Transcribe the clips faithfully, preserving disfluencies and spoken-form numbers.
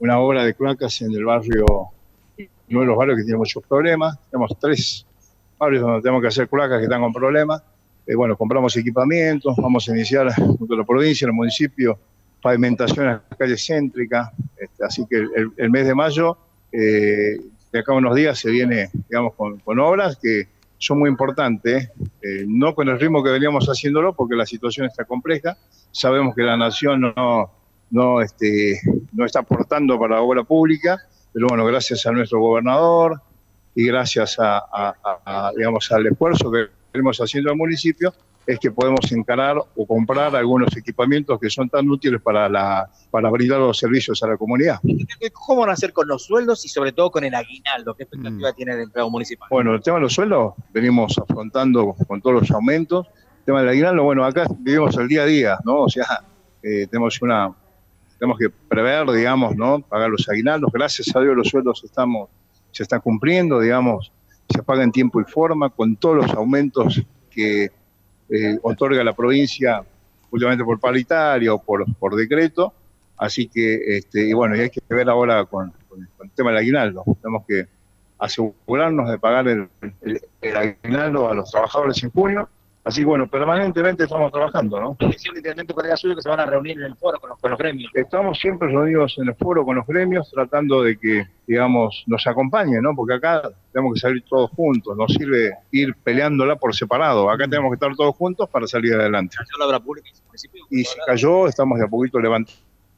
una obra de cloacas en el barrio, uno de los barrios que tiene muchos problemas. Tenemos tres barrios donde tenemos que hacer cloacas que están con problemas. Eh, bueno, compramos equipamientos, vamos a iniciar junto a la provincia, el municipio, pavimentación en las calles céntricas. Este, así que el, el mes de mayo, eh, de acá a unos días, se viene, digamos, con, con obras que son muy importantes, eh, no con el ritmo que veníamos haciéndolo, porque la situación está compleja. Sabemos que la nación no, no, este, no está aportando para la obra pública, pero bueno, gracias a nuestro gobernador y gracias a, a, a, a digamos, al esfuerzo que venimos haciendo al municipio, es que podemos encarar o comprar algunos equipamientos que son tan útiles para, la, para brindar los servicios a la comunidad. ¿Cómo van a hacer con los sueldos y sobre todo con el aguinaldo? ¿Qué expectativa mm. tiene el empleado municipal? Bueno, el tema de los sueldos venimos afrontando con todos los aumentos. El tema del aguinaldo, bueno, acá vivimos el día a día, ¿no? O sea, eh, tenemos una, tenemos que prever, digamos, ¿no? Pagar los aguinaldos. Gracias a Dios los sueldos estamos, se están cumpliendo, digamos, se pagan en tiempo y forma, con todos los aumentos que Eh, otorga la provincia, últimamente por paritaria o por, por decreto, así que, este, y bueno, y hay que ver ahora con, con, con el tema del aguinaldo. Tenemos que asegurarnos de pagar el, el, el aguinaldo a los trabajadores en junio, así que bueno, permanentemente estamos trabajando, ¿no? El intendente colega suyo que se van a reunir en el foro con los, con los gremios. Estamos siempre reunidos en el foro con los gremios, tratando de que, digamos, nos acompañen, ¿no? Porque acá tenemos que salir todos juntos, no sirve ir peleándola por separado, acá tenemos que estar todos juntos para salir adelante. ¿Cayó la obra pública en su municipio? Y si cayó, estamos de a poquito levantando.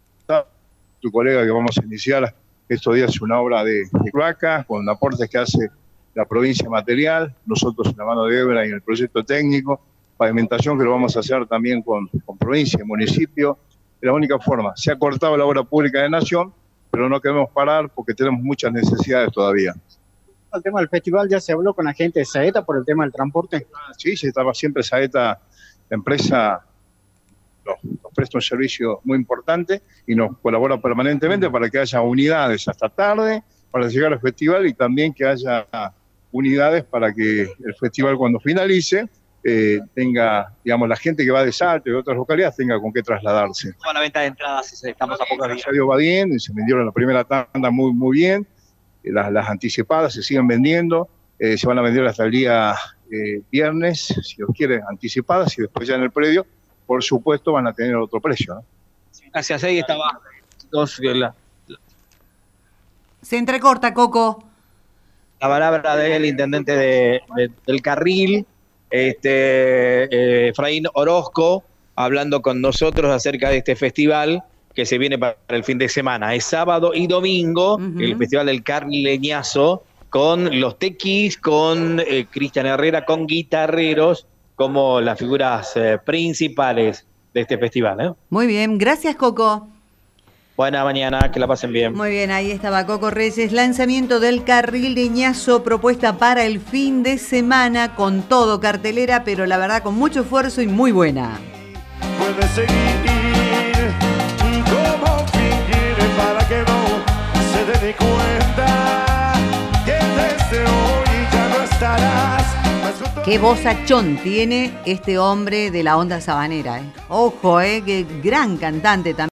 Tu colega que vamos a iniciar estos días una obra de, de cloaca, con aportes que hace la provincia material, nosotros en la mano de obra y en el proyecto técnico, pavimentación que lo vamos a hacer también con, con provincia y municipio. Es la única forma. Se ha cortado la obra pública de Nación, pero no queremos parar porque tenemos muchas necesidades todavía. El tema del festival, ¿ya se habló con la gente de Saeta por el tema del transporte? Sí, sí, estaba siempre Saeta, la empresa nos, nos presta un servicio muy importante y nos colabora permanentemente para que haya unidades hasta tarde, para llegar al festival y también que haya unidades para que el festival cuando finalice eh, tenga, digamos, la gente que va de Salto y de otras localidades tenga con qué trasladarse. Toda la venta de entradas, estamos a pocos días. Ya va bien, se vendieron la primera tanda muy, muy bien, las, las anticipadas se siguen vendiendo, eh, se van a vender hasta el día eh, viernes, si los quieren, anticipadas, y después ya en el predio, por supuesto, van a tener otro precio, ¿no? Gracias, ahí estaba. Dos, la, Se entrecorta, Coco. La palabra del intendente de, de, del Carril, este, eh, Efraín Orozco, hablando con nosotros acerca de este festival que se viene para el fin de semana. Es sábado y domingo, uh-huh. el Festival del Carril Leñazo, con los tequis, con eh, Cristian Herrera, con guitarreros, como las figuras eh, principales de este festival, ¿eh? Muy bien, gracias, Coco. Buena mañana, que la pasen bien. Muy bien, ahí estaba Coco Reyes. Lanzamiento del Carril Leñazo, propuesta para el fin de semana, con todo, cartelera, pero la verdad con mucho esfuerzo y muy buena. Puedes seguir como fingir para que no se dé ni cuenta que desde hoy ya no estarás. Qué vozachón tiene este hombre de la onda sabanera, ¿eh? Ojo, ¿eh? Qué gran cantante también.